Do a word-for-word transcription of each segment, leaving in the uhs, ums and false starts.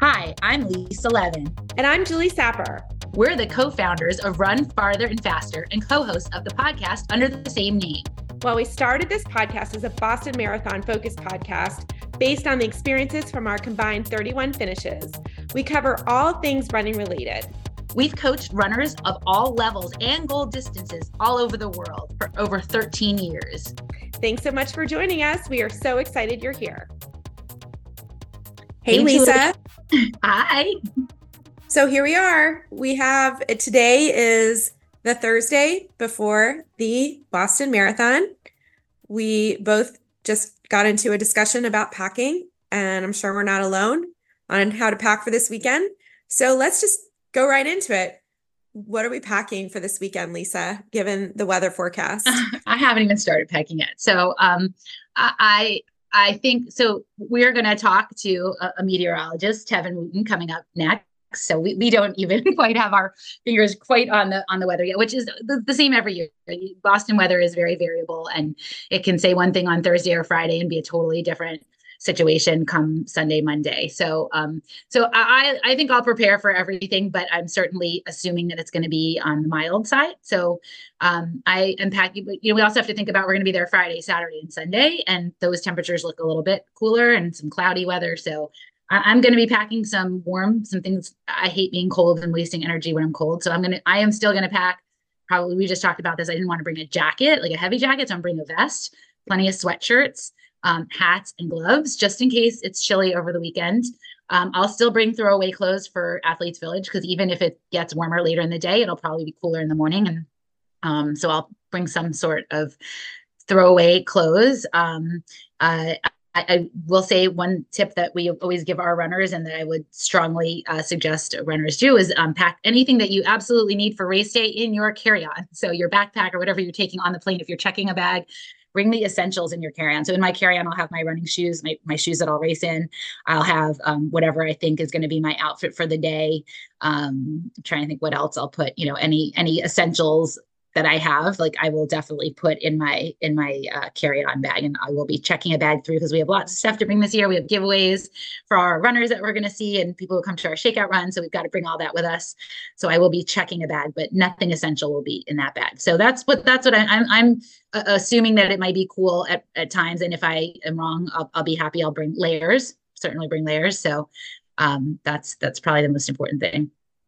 Hi, I'm Lisa Levin. And I'm Julie Sapper. We're the co-founders of Run Farther and Faster and co-hosts of the podcast under the same name. Well, we started this podcast as a Boston Marathon focused podcast based on the experiences from our combined thirty-one finishes. We cover all things running related. We've coached runners of all levels and goal distances all over the world for over thirteen years. Thanks so much for joining us. We are so excited you're here. Hey, hey Lisa. Hi. So here we are. We have, today is the Thursday before the Boston Marathon. We both just got into a discussion about packing, and I'm sure we're not alone on how to pack for this weekend. So let's just go right into it. What are we packing for this weekend, Lisa, given the weather forecast? I haven't even started packing yet. So um, I, I think, so we're going to talk to a, a meteorologist, Tevin Wooten, coming up next. So we, we don't even quite have our fingers quite on the on the weather yet, which is the, the same every year. Boston weather is very variable, and it can say one thing on Thursday or Friday and be a totally different situation come Sunday, Monday. So um, so I, I think I'll prepare for everything, but I'm certainly assuming that it's going to be on the mild side. So um, I am packing, but you know, we also have to think about, we're going to be there Friday, Saturday, and Sunday, and those temperatures look a little bit cooler and some cloudy weather. So I'm going to be packing some warm, some things. I hate being cold and wasting energy when I'm cold. So I'm going to, I am still going to pack. Probably, we just talked about this. I didn't want to bring a jacket, like a heavy jacket. So I'm bringing a vest, plenty of sweatshirts, um, hats and gloves, just in case it's chilly over the weekend. Um, I'll still bring throwaway clothes for Athletes Village, because even if it gets warmer later in the day, it'll probably be cooler in the morning. And um, so I'll bring some sort of throwaway clothes. Um, uh, I, I will say one tip that we always give our runners, and that I would strongly uh, suggest runners do, is um, pack anything that you absolutely need for race day in your carry-on. So your backpack or whatever you're taking on the plane, if you're checking a bag, bring the essentials in your carry-on. So in my carry-on, I'll have my running shoes, my, my shoes that I'll race in. I'll have um, whatever I think is going to be my outfit for the day. Um, I'm trying to think what else I'll put, you know, any any essentials that I have, like I will definitely put in my in my uh, carry-on bag, and I will be checking a bag through, because we have lots of stuff to bring this year. We have giveaways for our runners that we're going to see, and people who come to our shakeout run. So we've got to bring all that with us. So I will be checking a bag, but nothing essential will be in that bag. So that's what that's what I, I'm I'm uh, assuming that it might be cool at, at times, and if I am wrong, I'll, I'll be happy. I'll bring layers, certainly bring layers. So um, that's that's probably the most important thing.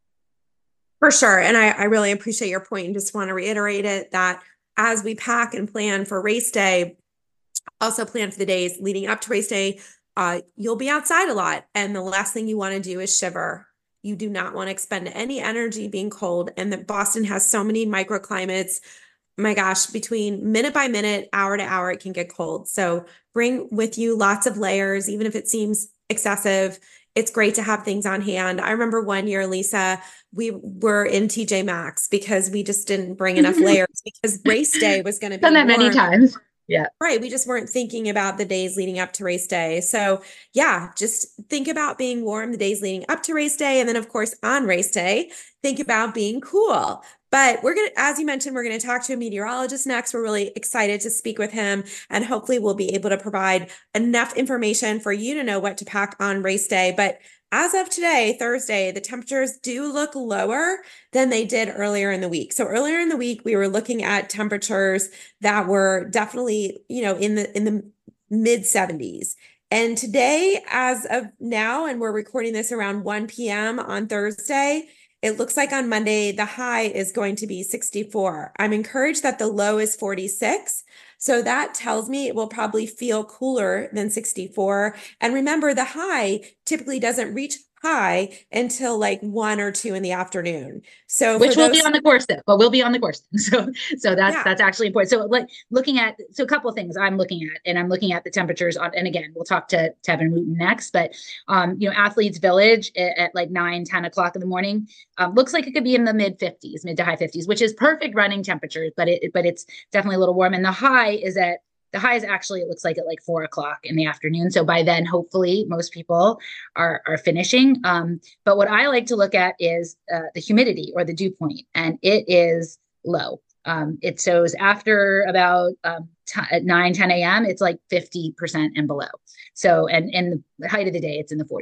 For sure. And I, I really appreciate your point, and just want to reiterate it, that as we pack and plan for race day, also plan for the days leading up to race day, uh, you'll be outside a lot. And the last thing you want to do is shiver. You do not want to expend any energy being cold. And that Boston has so many microclimates. My gosh, between minute by minute, hour to hour, it can get cold. So bring with you lots of layers, even if it seems excessive. It's great to have things on hand. I remember one year, Lisa, we were in T J Maxx because we just didn't bring enough layers, because race day was going to be done that warm. many times. Yeah. Right. We just weren't thinking about the days leading up to race day. So yeah, just think about being warm the days leading up to race day. And then of course, on race day, think about being cool. But we're going to, as you mentioned, we're going to talk to a meteorologist next. We're really excited to speak with him, and hopefully we'll be able to provide enough information for you to know what to pack on race day. But as of today, Thursday, the temperatures do look lower than they did earlier in the week. So earlier in the week, we were looking at temperatures that were definitely, you know, in the in the mid seventies. And today, as of now, and we're recording this around one p.m. on Thursday, it looks like on Monday, the high is going to be sixty-four. I'm encouraged that the low is forty-six. So that tells me it will probably feel cooler than sixty-four. And remember, the high typically doesn't reach high until like one or two in the afternoon. So which will those- be on the course though, but we'll be on the course. So, so that's, yeah. that's actually important. So like looking at, so a couple of things I'm looking at, and I'm looking at the temperatures on, and again, we'll talk to Tevin Wooten next, but um, you know, Athletes Village at, at like nine, ten o'clock in the morning, um, looks like it could be in the mid fifties, mid to high fifties, which is perfect running temperatures, but it, but it's definitely a little warm. And the high is at, the high is actually, it looks like at like four o'clock in the afternoon. So by then, hopefully most people are, are finishing. Um, but what I like to look at is uh, the humidity, or the dew point, and it is low. Um, it shows after about um, t- at nine, ten a.m., it's like fifty percent and below. So, and in the height of the day, it's in the forties.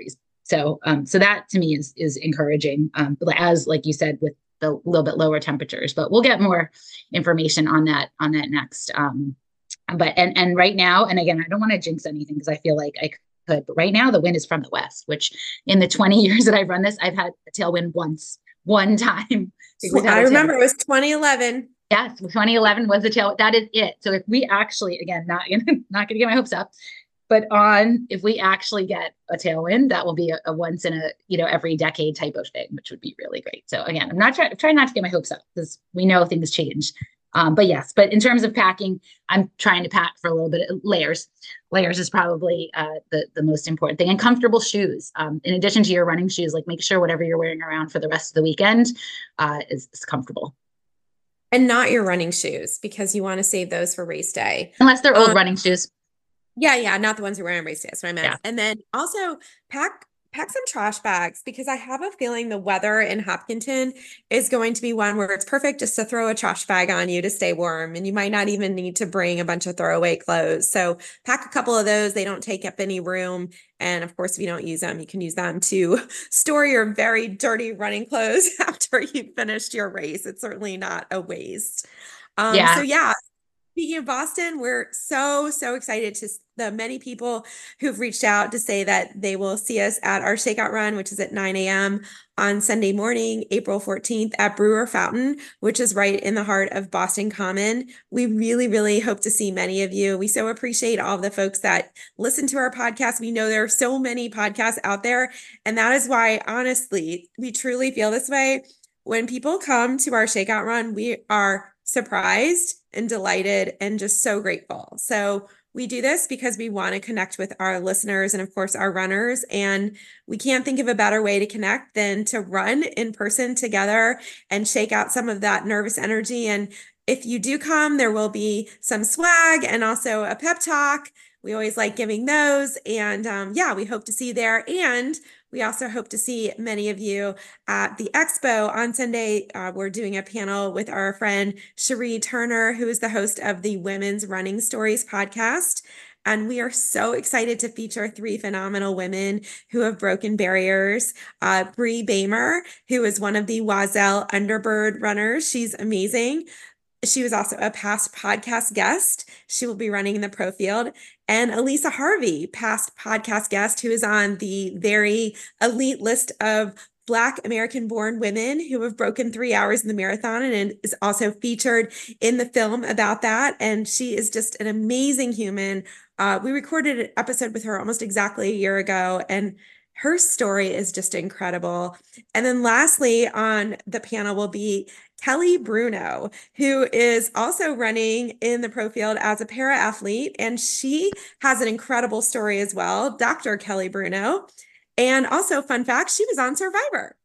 So, um, so that to me is is encouraging. Um, as like you said, with the little bit lower temperatures, but we'll get more information on that on that next. Um, but and and right now, and again, I don't want to jinx anything because I feel like I could, but right now the wind is from the west, which in the twenty years that I've run this, I've had a tailwind once, one time. I remember it was twenty eleven. Yes, twenty eleven was the tail. That is it. So if we actually, again, not not going to get my hopes up, but on if we actually get a tailwind, that will be a, a once in a you know every decade type of thing, which would be really great. So again, I'm not trying trying not to get my hopes up because we know things change. Um, but yes, but in terms of packing, I'm trying to pack for a little bit of layers. Layers is probably uh, the the most important thing, and comfortable shoes. Um, in addition to your running shoes, like make sure whatever you're wearing around for the rest of the weekend uh, is, is comfortable. And not your running shoes, because you want to save those for race day. Unless they're old um, running shoes. Yeah, yeah, not the ones you're wearing on race day. That's what I meant. Yeah. And then also pack pack some trash bags, because I have a feeling the weather in Hopkinton is going to be one where it's perfect just to throw a trash bag on you to stay warm. And you might not even need to bring a bunch of throwaway clothes. So pack a couple of those. They don't take up any room. And of course, if you don't use them, you can use them to store your very dirty running clothes after you've finished your race. It's certainly not a waste. Um, Yeah. So yeah. Speaking of Boston, we're so, so excited to the many people who've reached out to say that they will see us at our shakeout run, which is at nine a.m. on Sunday morning, April fourteenth at Brewer Fountain, which is right in the heart of Boston Common. We really, really hope to see many of you. We so appreciate all of the folks that listen to our podcast. We know there are so many podcasts out there, and that is why, honestly, we truly feel this way. When people come to our shakeout run, we are surprised and delighted and just so grateful. So we do this because we want to connect with our listeners and of course our runners. And we can't think of a better way to connect than to run in person together and shake out some of that nervous energy. And if you do come, there will be some swag and also a pep talk. We always like giving those. And um, yeah, we hope to see you there. And we also hope to see many of you at the expo on Sunday. Uh, we're doing a panel with our friend Cherie Turner, who is the host of the Women's Running Stories podcast. And we are so excited to feature three phenomenal women who have broken barriers. Uh, Bree Bamer, who is one of the Oiselle Underbird runners. She's amazing. She was also a past podcast guest. She will be running in the pro field. And Elisa Harvey, past podcast guest, who is on the very elite list of Black American-born women who have broken three hours in the marathon and is also featured in the film about that. And she is just an amazing human. Uh, we recorded an episode with her almost exactly a year ago, and her story is just incredible. And then lastly on the panel will be Kelly Bruno, who is also running in the pro field as a para athlete. And she has an incredible story as well, Doctor Kelly Bruno. And also, fun fact, she was on Survivor.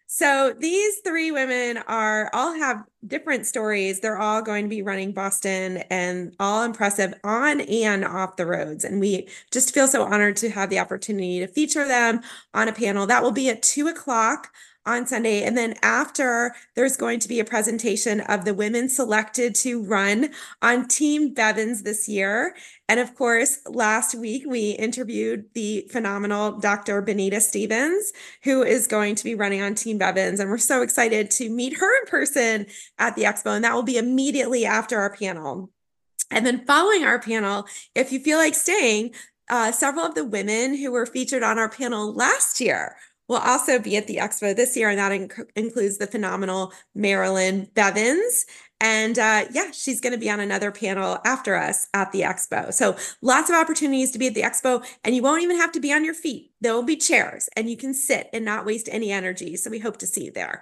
So these three women are all have different stories. They're all going to be running Boston and all impressive on and off the roads. And we just feel so honored to have the opportunity to feature them on a panel. That will be at two o'clock on Sunday. And then after, there's going to be a presentation of the women selected to run on Team Bevins this year. And of course, last week we interviewed the phenomenal Doctor Benita Stevens, who is going to be running on Team Bevins. And we're so excited to meet her in person at the expo. And that will be immediately after our panel. And then following our panel, if you feel like staying, uh, several of the women who were featured on our panel last year will also be at the expo this year, and that inc- includes the phenomenal Marilyn Bevins. And uh, yeah, she's going to be on another panel after us at the expo. So lots of opportunities to be at the expo, and you won't even have to be on your feet. There will be chairs, and you can sit and not waste any energy. So we hope to see you there.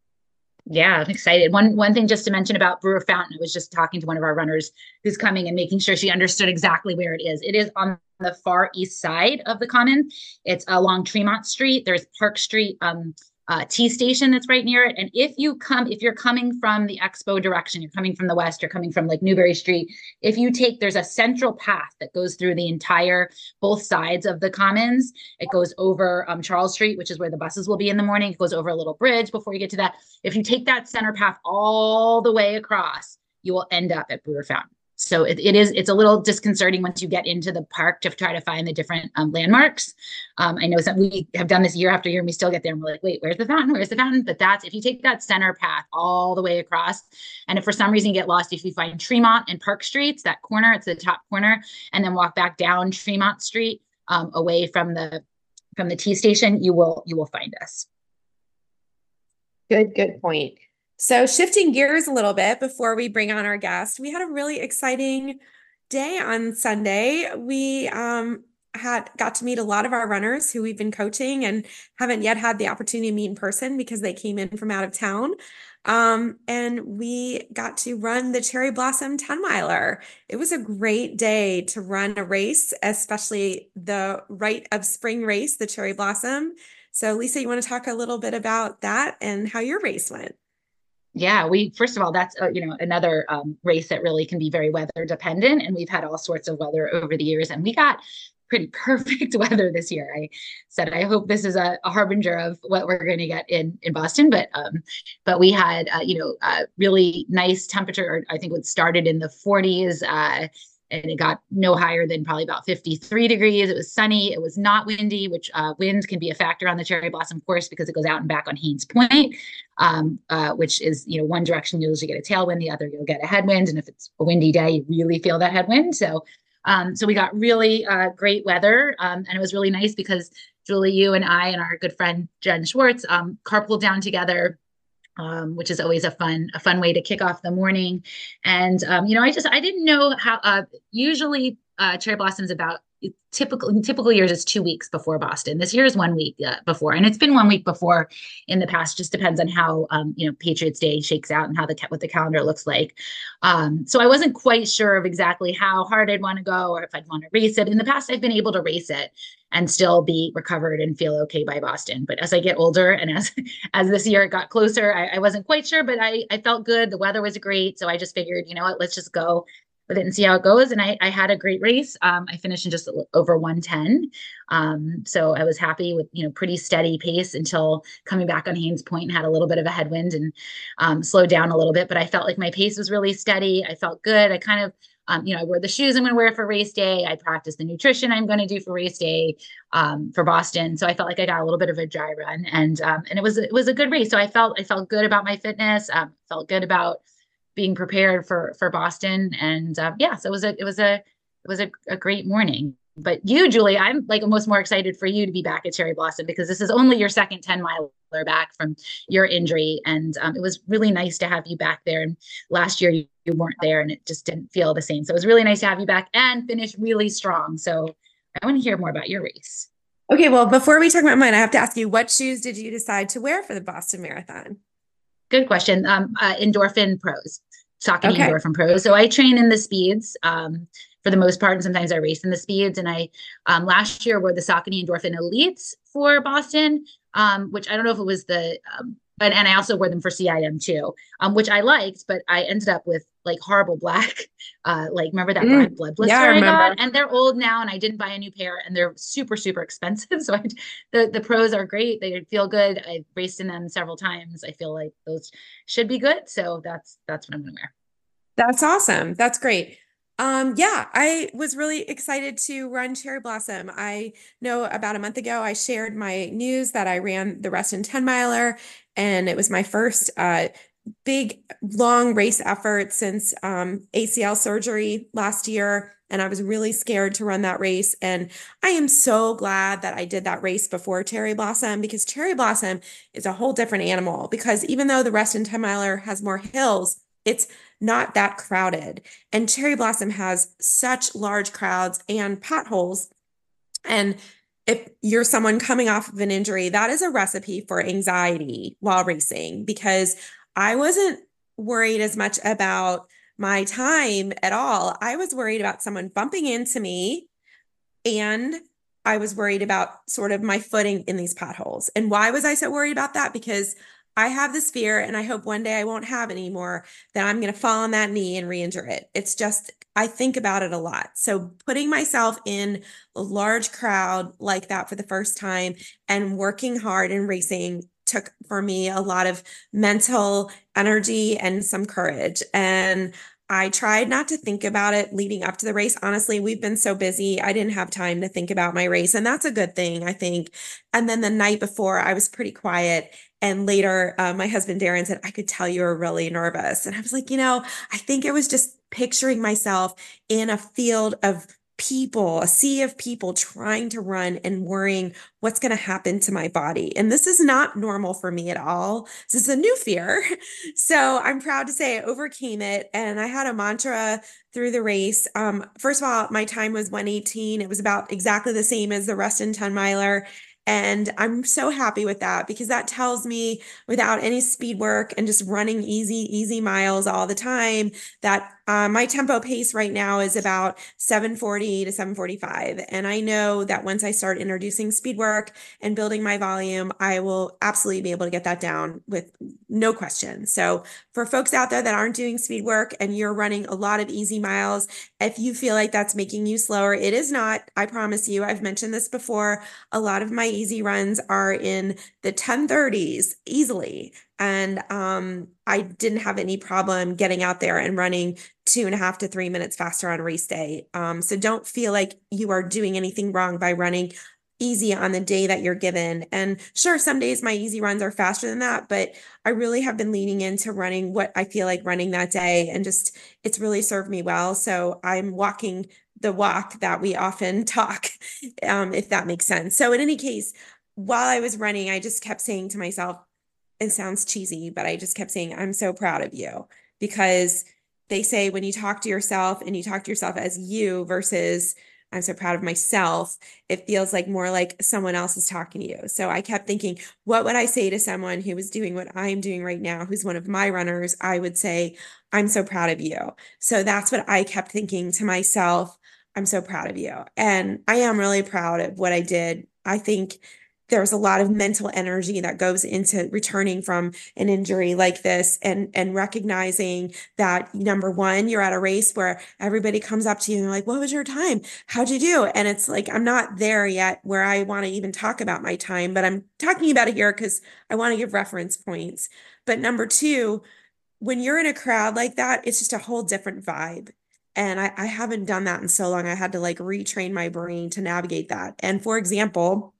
Yeah, I'm excited. One one thing just to mention about Brewer Fountain, I was just talking to one of our runners who's coming and making sure she understood exactly where it is. It is on the far east side of the Common. It's along Tremont Street. There's Park Street um, uh, T station that's right near it. And if you come, if you're coming from the expo direction, you're coming from the west, you're coming from like Newberry Street. If you take, there's a central path that goes through the entire, both sides of the Commons. It goes over um, Charles Street, which is where the buses will be in the morning. It goes over a little bridge before you get to that. If you take that center path all the way across, you will end up at Brewer Fountain. so it, it is, it's a little disconcerting once you get into the park to try to find the different um, landmarks. Um, I know some, we have done this year after year and we still get there and we're like, wait, where's the fountain? Where's the fountain? But that's, if you take that center path all the way across, and if for some reason you get lost, if you find Tremont and Park Streets, that corner, it's the top corner, and then walk back down Tremont Street um, away from the, from the T station, you will, you will find us. Good, good point. So shifting gears a little bit before we bring on our guest, we had a really exciting day on Sunday. We um, had got to meet a lot of our runners who we've been coaching and haven't yet had the opportunity to meet in person because they came in from out of town. Um, and we got to run the Cherry Blossom ten miler. It was a great day to run a race, especially the Rite of Spring race, the Cherry Blossom. So Lisa, you want to talk a little bit about that and how your race went? Yeah, we, first of all, that's, uh, you know, another um, race that really can be very weather dependent. And we've had all sorts of weather over the years, and we got pretty perfect weather this year. I said, I hope this is a, a harbinger of what we're going to get in, in Boston. But, um, but we had, uh, you know, uh, really nice temperature. I think it started in the forties, uh, and it got no higher than probably about fifty-three degrees. It was sunny. It was not windy, which uh, wind can be a factor on the Cherry Blossom course because it goes out and back on Haynes Point, um, uh, which is, you know, one direction you'll usually get a tailwind, the other you'll get a headwind. And if it's a windy day, you really feel that headwind. So, um, so we got really uh, great weather. Um, and it was really nice because Julie, you and I and our good friend Jen Schwartz um, carpooled down together, Um, which is always a fun, a fun way to kick off the morning. And, um, you know, I just, I didn't know how, uh, usually uh, Cherry Blossom's about typical, in typical years, it's two weeks before Boston. This year is one week uh, before, and it's been one week before in the past, just depends on how, um, you know, Patriots Day shakes out and how the, what the calendar looks like. Um, so I wasn't quite sure of exactly how hard I'd want to go or if I'd want to race it. In the past, I've been able to race it and still be recovered and feel okay by Boston. But as I get older and as as this year got closer, I, I wasn't quite sure, but I, I felt good. The weather was great. So I just figured, you know what, let's just go with it and see how it goes. And I, I had a great race. Um, I finished in just over one ten. Um, so I was happy with, you know, pretty steady pace until coming back on Haynes Point and had a little bit of a headwind and um, slowed down a little bit. But I felt like my pace was really steady. I felt good. I kind of Um, you know, I wore the shoes I'm going to wear for race day. I practiced the nutrition I'm going to do for race day um, for Boston. So I felt like I got a little bit of a dry run, and um, and it was it was a good race. So I felt I felt good about my fitness. Um, felt good about being prepared for for Boston, and uh, yeah, so it was a it was a it was a, a great morning. But you, Julie, I'm like almost more excited for you to be back at Cherry Blossom because this is only your second ten miler back from your injury. And um, it was really nice to have you back there. And last year you, you weren't there and it just didn't feel the same. So it was really nice to have you back and finish really strong. So I want to hear more about your race. Okay, well, before we talk about mine, I have to ask you, what shoes did you decide to wear for the Boston Marathon? Good question. Um, uh, Endorphin Pros, Saucony Okay. Endorphin Pros. So I train in the speeds. Um, for the most part, and sometimes I race in the speeds. And I um, last year wore the Saucony Endorphin Elites for Boston, um, which I don't know if it was the, um, and, and I also wore them for C I M too, um, which I liked, but I ended up with like horrible black, uh, like remember that Mm, black blood blister yeah, I I, got? remember. And they're old now, and I didn't buy a new pair, and they're super super expensive. So I, the the pros are great; they feel good. I raced in them several times. I feel like those should be good. So that's that's what I'm going to wear. That's awesome. That's great. Um, yeah, I was really excited to run Cherry Blossom. I know about a month ago, I shared my news that I ran the Reston ten miler, and it was my first uh, big, long race effort since um, A C L surgery last year. And I was really scared to run that race. And I am so glad that I did that race before Cherry Blossom, because Cherry Blossom is a whole different animal. Because even though the Reston ten miler has more hills, it's not that crowded. And Cherry Blossom has such large crowds and potholes. And if you're someone coming off of an injury, that is a recipe for anxiety while racing, because I wasn't worried as much about my time at all. I was worried about someone bumping into me, and I was worried about sort of my footing in these potholes. And why was I so worried about that? Because I have this fear, and I hope one day I won't have anymore, that I'm going to fall on that knee and re-injure it. It's just, I think about it a lot. So putting myself in a large crowd like that for the first time and working hard and racing took for me a lot of mental energy and some courage. And I tried not to think about it leading up to the race. Honestly, we've been so busy. I didn't have time to think about my race. And that's a good thing, I think. And then the night before, I was pretty quiet. And later, uh, my husband, Darren, said, I could tell you were really nervous. And I was like, you know, I think it was just picturing myself in a field of people, a sea of people trying to run and worrying what's going to happen to my body. And this is not normal for me at all. This is a new fear. So I'm proud to say I overcame it. And I had a mantra through the race. Um, first of all, my time was one eighteen. It was about exactly the same as the Ruston ten miler. And I'm so happy with that because that tells me without any speed work and just running easy, easy miles all the time that uh, my tempo pace right now is about seven forty to seven forty-five. And I know that once I start introducing speed work and building my volume, I will absolutely be able to get that down with no question. So for folks out there that aren't doing speed work and you're running a lot of easy miles, if you feel like that's making you slower, it is not. I promise you, I've mentioned this before. A lot of my easy runs are in the ten thirties easily. And um, I didn't have any problem getting out there and running two and a half to three minutes faster on race day. Um, so don't feel like you are doing anything wrong by running easy on the day that you're given. And sure, some days my easy runs are faster than that, but I really have been leaning into running what I feel like running that day. And just, it's really served me well. So I'm walking the walk that we often talk, um, if that makes sense. So in any case, while I was running, I just kept saying to myself, it sounds cheesy, but I just kept saying, I'm so proud of you, because they say when you talk to yourself and you talk to yourself as you versus I'm so proud of myself, it feels like more like someone else is talking to you. So I kept thinking, what would I say to someone who was doing what I'm doing right now, who's one of my runners? I would say, I'm so proud of you. So that's what I kept thinking to myself. I'm so proud of you. And I am really proud of what I did. I think there's a lot of mental energy that goes into returning from an injury like this, and and recognizing that, number one, you're at a race where everybody comes up to you and they're like, what was your time? How'd you do? And it's like, I'm not there yet where I want to even talk about my time, but I'm talking about it here because I want to give reference points. But number two, when you're in a crowd like that, it's just a whole different vibe. And I, I haven't done that in so long. I had to like retrain my brain to navigate that. And for example,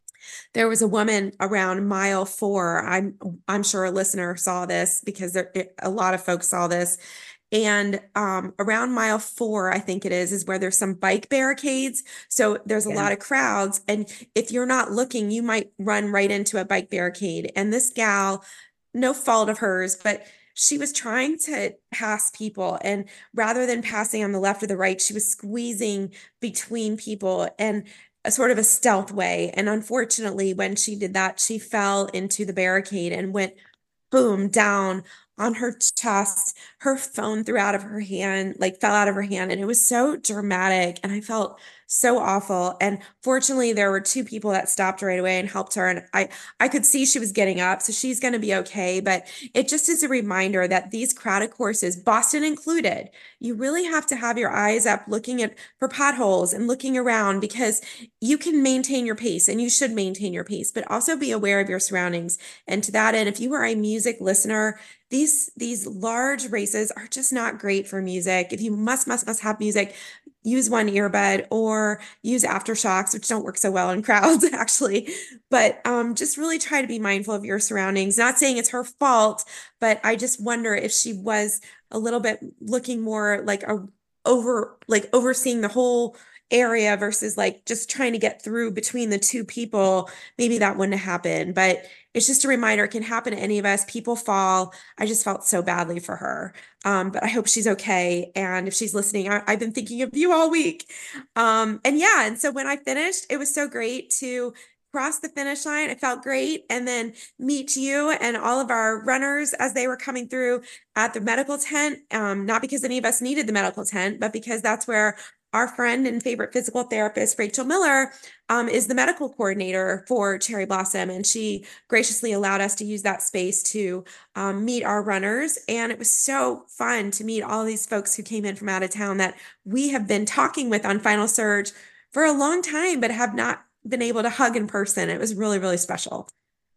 there was a woman around mile four. I'm I'm sure a listener saw this because there, a lot of folks saw this. And um, around mile four, I think it is, is where there's some bike barricades. So there's a yeah. lot of crowds. And if you're not looking, you might run right into a bike barricade. And this gal, no fault of hers, but she was trying to pass people. And rather than passing on the left or the right, she was squeezing between people and a sort of a stealth way. And unfortunately, when she did that, she fell into the barricade and went boom down on her chest. Her phone threw out of her hand, like fell out of her hand. And it was so dramatic. And I felt so awful. And fortunately, there were two people that stopped right away and helped her. And I, I could see she was getting up, so she's going to be okay. But it just is a reminder that these crowded courses, Boston included, you really have to have your eyes up looking at for potholes and looking around, because you can maintain your pace and you should maintain your pace, but also be aware of your surroundings. And to that end, if you are a music listener, these, these large races are just not great for music. If you must, must, must have music, use one earbud or use aftershocks, which don't work so well in crowds actually. But um, just really try to be mindful of your surroundings. Not saying it's her fault, but I just wonder if she was a little bit looking more like a over, like overseeing the whole area versus like just trying to get through between the two people. Maybe that wouldn't have happened, but it's just a reminder. It can happen to any of us. People fall. I just felt so badly for her. Um, but I hope she's okay. And if she's listening, I, I've been thinking of you all week. Um, and yeah. And so when I finished, it was so great to cross the finish line. It felt great. And then meet you and all of our runners as they were coming through at the medical tent. Um, not because any of us needed the medical tent, but because that's where our friend and favorite physical therapist, Rachel Miller, um, is the medical coordinator for Cherry Blossom. And she graciously allowed us to use that space to um, meet our runners. And it was so fun to meet all these folks who came in from out of town that we have been talking with on Final Surge for a long time, but have not been able to hug in person. It was really, really special.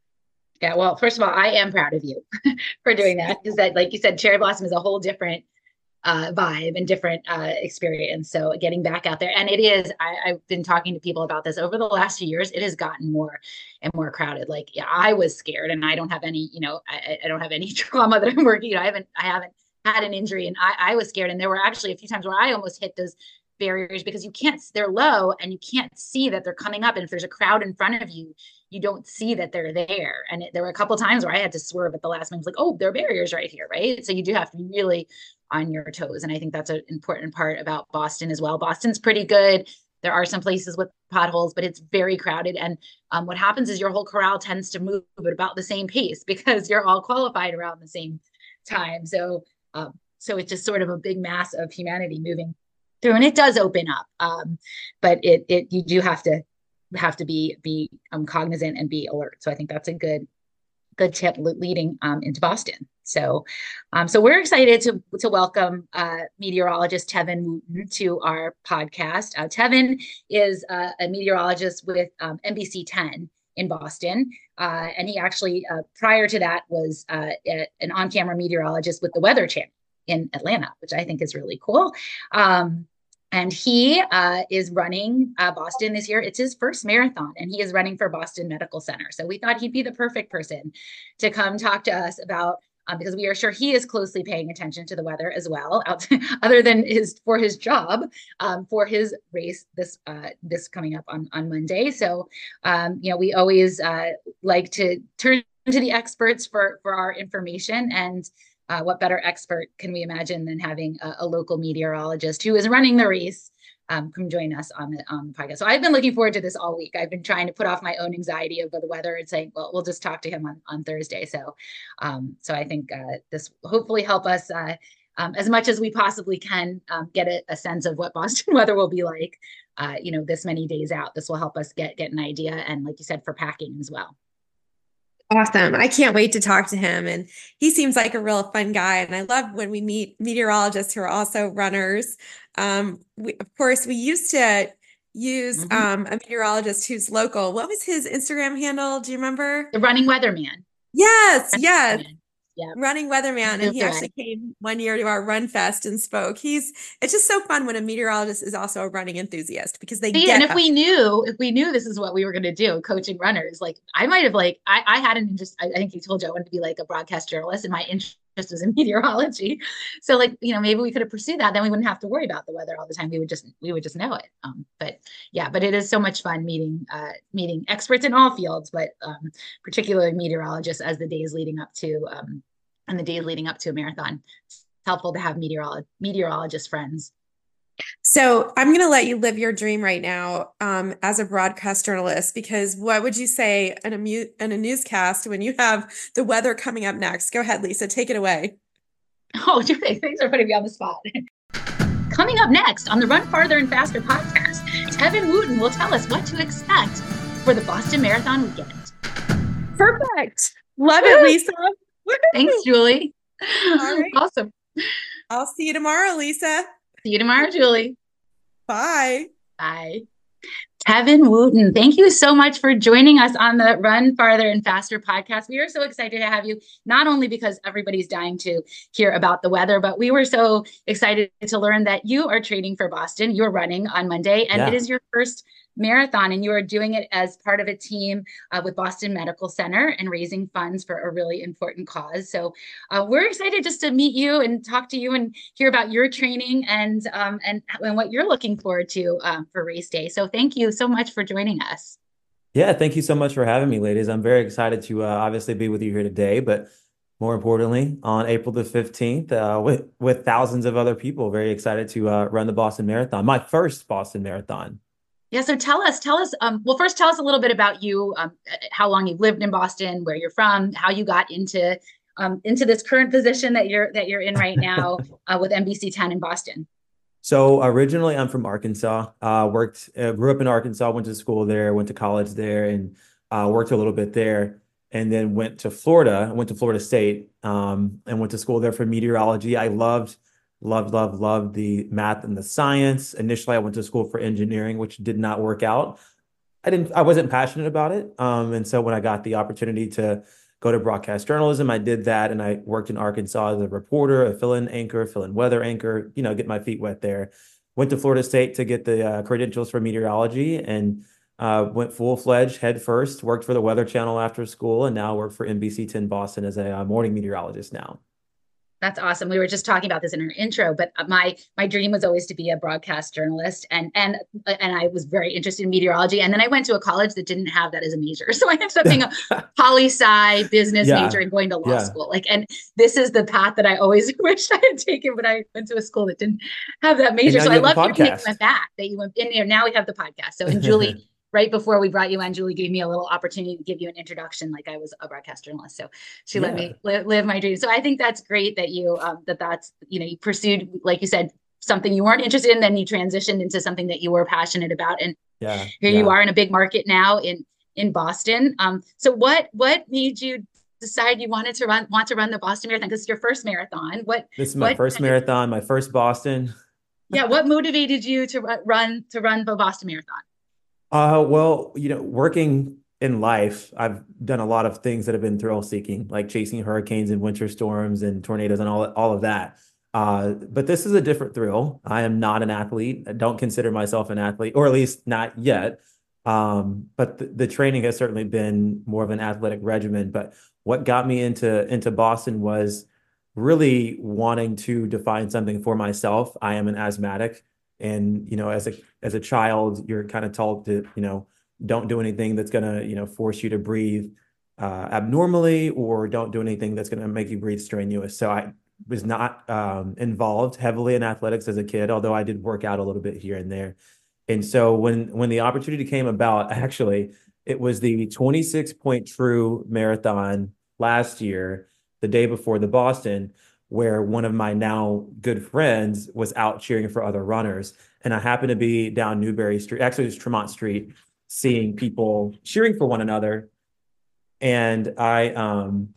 Yeah, well, first of all, I am proud of you for doing that, because that, like you said, Cherry Blossom is a whole different uh, vibe and different uh, experience. So getting back out there, and it is. I, I've been talking to people about this over the last few years. It has gotten more and more crowded. Like, yeah, I was scared, and I don't have any, you know, I, I don't have any trauma that I'm working. You know, I haven't, I haven't had an injury, and I, I was scared. And there were actually a few times where I almost hit those barriers because you can't. They're low, and you can't see that they're coming up. And if there's a crowd in front of you, you don't see that they're there. And it, there were a couple of times where I had to swerve at the last minute. Like, oh, there are barriers right here, right? So you do have to be really on your toes. And I think that's an important part about Boston as well. Boston's pretty good. There are some places with potholes, but it's very crowded. And um, what happens is your whole corral tends to move at about the same pace because you're all qualified around the same time. So, um, so it's just sort of a big mass of humanity moving through, and it does open up. Um, but it, it, you do have to have to be be um, cognizant and be alert. So I think that's a good good tip leading um, into Boston. So, um, so we're excited to to welcome uh, meteorologist Tevin Wooten to our podcast. Uh, Tevin is uh, a meteorologist with um, N B C ten in Boston, uh, and he actually uh, prior to that was uh, a, an on-camera meteorologist with the Weather Channel in Atlanta, which I think is really cool. Um, And he uh, is running uh, Boston this year. It's his first marathon, and he is running for Boston Medical Center. So we thought he'd be the perfect person to come talk to us about, um, because we are sure he is closely paying attention to the weather as well, other than his for his job, um, for his race this uh, this coming up on, on Monday. So, um, you know, we always uh, like to turn to the experts for, for our information. And Uh, what better expert can we imagine than having a, a local meteorologist who is running the race um, come join us on the, on the podcast. So I've been looking forward to this all week. I've been trying to put off my own anxiety of the weather and saying, well, we'll just talk to him on, on Thursday. So, um, so I think uh, this will hopefully help us uh, um, as much as we possibly can um, get a, a sense of what Boston weather will be like, uh, you know, this many days out. This will help us get, get an idea. And like you said, for packing as well. Awesome. I can't wait to talk to him. And he seems like a real fun guy. And I love when we meet meteorologists who are also runners. Um, we, of course, we used to use mm-hmm. um, a meteorologist who's local. What was his Instagram handle? Do you remember? The Running Weatherman. Yes, Running yes. Weatherman. Yeah. Running Weatherman. And he actually came one year to our Run Fest and spoke. He's, it's just so fun when a meteorologist is also a running enthusiast because they See, get and if up. we knew, if we knew this is what we were going to do, coaching runners, like I might have like, I, I had an interest, I, I think he told you I wanted to be like a broadcast journalist and my interest was in meteorology. So like, you know, maybe we could have pursued that. Then we wouldn't have to worry about the weather all the time. We would just, we would just know it. Um, but yeah, but it is so much fun meeting, uh, meeting experts in all fields, but um, particularly meteorologists as the days leading up to, um, and the days leading up to a marathon. It's helpful to have meteorolo- meteorologist friends. So I'm going to let you live your dream right now um, as a broadcast journalist, because what would you say in a, mu- in a newscast when you have the weather coming up next? Go ahead, Lisa, take it away. Oh, Julie, thanks for putting me on the spot. Coming up next on the Run Farther and Faster podcast, Tevin Wooten will tell us what to expect for the Boston Marathon weekend. Perfect. Love it, Lisa. Thanks, Julie. All right. Awesome. I'll see you tomorrow, Lisa. See you tomorrow, Julie. Bye. Bye. Tevin Wooten, thank you so much for joining us on the Run Farther and Faster podcast. We are so excited to have you, not only because everybody's dying to hear about the weather, but we were so excited to learn that you are training for Boston. You're running on Monday, and yeah. It is your first marathon, and you are doing it as part of a team uh, with Boston Medical Center and raising funds for a really important cause. So uh, we're excited just to meet you and talk to you and hear about your training and um, and, and what you're looking forward to um, for race day. So thank you so much for joining us. Yeah, thank you so much for having me, ladies. I'm very excited to uh, obviously be with you here today, but more importantly, on April the fifteenth, uh, with, with thousands of other people, very excited to uh, run the Boston Marathon, my first Boston Marathon. Yeah. So tell us, tell us, um, well, first tell us a little bit about you, um, how long you've lived in Boston, where you're from, how you got into, um, into this current position that you're, that you're in right now uh, with N B C ten in Boston. So originally I'm from Arkansas, uh, worked, uh, grew up in Arkansas, went to school there, went to college there, and uh, worked a little bit there, and then went to Florida, went to Florida State, um, and went to school there for meteorology. I loved Loved, loved, loved the math and the science. Initially, I went to school for engineering, which did not work out. I didn't, I wasn't passionate about it. Um, and so when I got the opportunity to go to broadcast journalism. I did that, and I worked in Arkansas as a reporter, a fill-in anchor, fill-in weather anchor, you know, get my feet wet there. Went to Florida State to get the uh, credentials for meteorology, and uh, went full-fledged head first, worked for the Weather Channel after school, and now work for N B C ten Boston as a uh, morning meteorologist now. That's awesome. We were just talking about this in our intro, but my my dream was always to be a broadcast journalist, and and and I was very interested in meteorology. And then I went to a college that didn't have that as a major, so I ended up being a poli sci business Yeah. major and going to law Yeah. school. Like, and this is the path that I always wished I had taken, but I went to a school that didn't have that major. now So you I have the love hearing that podcast. you went back, that you went in there. Now we have the podcast. So, and Julie. Right before we brought you on, Julie gave me a little opportunity to give you an introduction, like I was a broadcast journalist. So she let Yeah. me li- live my dream. So I think that's great that you, um, that that's, you know, you pursued, like you said, something you weren't interested in, then you transitioned into something that you were passionate about. And Yeah. here Yeah. you are in a big market now in, in Boston. Um, so what, what made you decide you wanted to run, want to run the Boston Marathon? Because it's your first marathon. What, This is my what, first marathon, my first Boston. yeah, what motivated you to ru- run, to run the Boston Marathon? Uh, well, you know, working in life, I've done a lot of things that have been thrill seeking, like chasing hurricanes and winter storms and tornadoes and all, all of that. Uh, but this is a different thrill. I am not an athlete. I don't consider myself an athlete, or at least not yet. Um, but the, the training has certainly been more of an athletic regimen. But what got me into, into Boston was really wanting to define something for myself. I am an asthmatic. And, you know, as a as a child, you're kind of told to, you know, don't do anything that's going to, you know, force you to breathe uh, abnormally, or don't do anything that's going to make you breathe strenuous. So I was not um, involved heavily in athletics as a kid, although I did work out a little bit here and there. And so when when the opportunity came about, actually, it was the twenty-six Point True Marathon last year, the day before the Boston, where one of my now good friends was out cheering for other runners. And I happened to be down Newberry Street, actually it's Tremont Street, seeing people cheering for one another. And I um